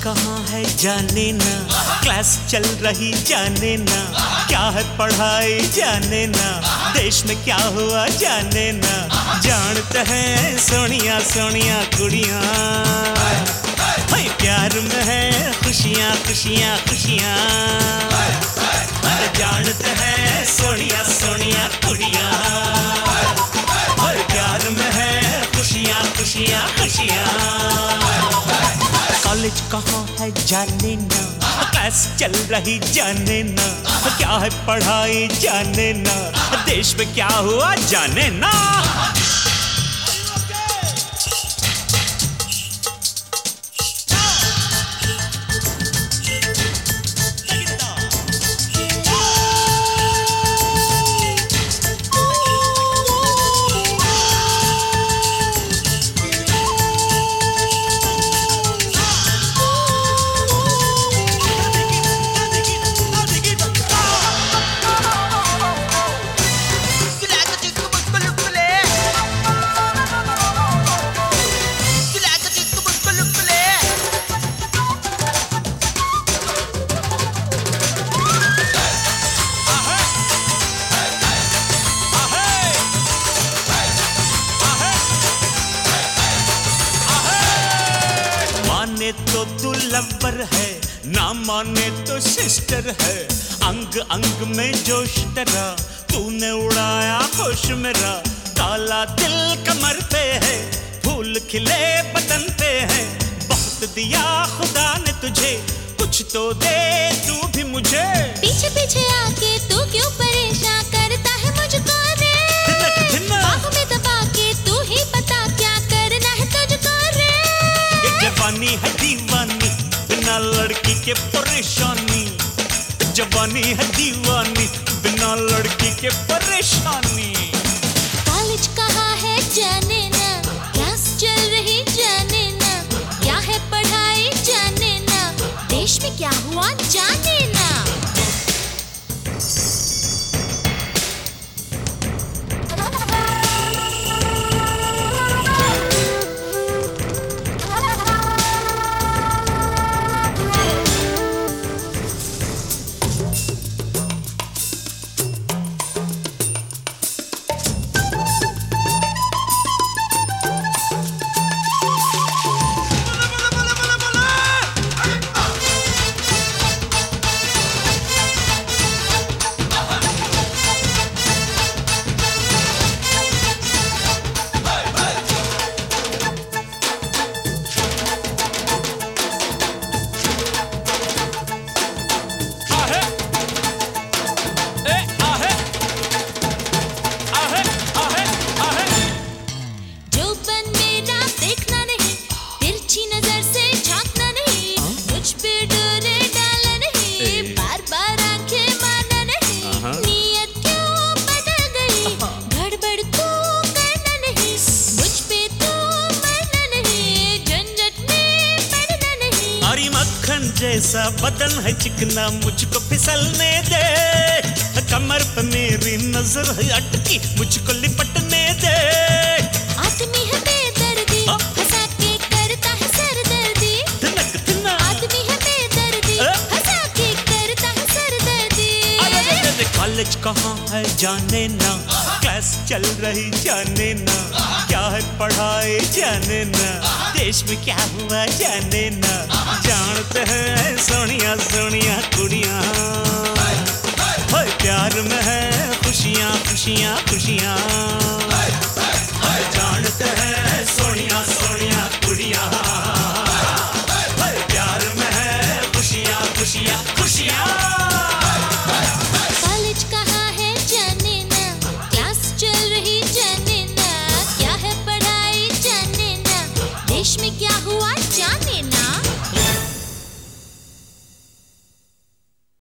कहाँ है जाने ना, क्लास चल रही जाने ना, क्या है पढ़ाई जाने ना, देश में क्या हुआ जाने ना, जानते हैं सोनिया सोनिया कुड़ियाँ, भाई प्यार में है खुशियाँ खुशियाँ खुशियाँ, जानते हैं सोनिया सोनिया कुड़ियाँ, भाई प्यार में है खुशियाँ खुशियाँ खुशियाँ। कॉलेज कहाँ है जाने ना, क्लास चल रही जाने ना, क्या है पढ़ाई जाने ना, देश में क्या हुआ जाने ना। माने तो तू लवर है, ना माने तो सिस्टर है, अंग अंग में जोश तेरा, तूने उड़ाया होश मेरा, काला दिल कमर पे है, फूल खिले बदन पे है, बहुत दिया खुदा ने तुझे, कुछ तो दे तू भी मुझे। पीछे पीछे आके तू क्यों परेशान करता है मुझको रे, बाहों में दबा के तू ही बता क्या करना है तुझको रे। ये जवानी है दीवानी, बिना लड़की के परेशानी, जवानी है दीवानी, बिना लड़की के परेशानी। कॉलेज कहाँ है जाने ना, क्लास चल रही जाने ना, क्या है पढ़ाई जाने ना, देश में क्या हुआ जाने ना। जैसा बदन है चिकना, मुझको फिसलने दे, कमर पे मेरी नजर है अटकी, मुझको लिपटने दे। आदमी है बेदर्दी, हंसा के करता है सरदर्दी, आदमी है बेदर्दी, हंसा के करता है सरदर्दी। कॉलेज कहाँ है जाने ना, क्लास चल रही जाने ना, क्या है पढ़ाई जाने ना, देश में क्या हुआ जाने ना, जानते हैं सोनिया सोनिया कुड़ियाँ, प्यार में है खुशियाँ खुशियाँ खुशियाँ, जानते हैं सोनिया सोनिया कुड़ियाँ, प्यार में है खुशियाँ खुशियाँ खुशियाँ।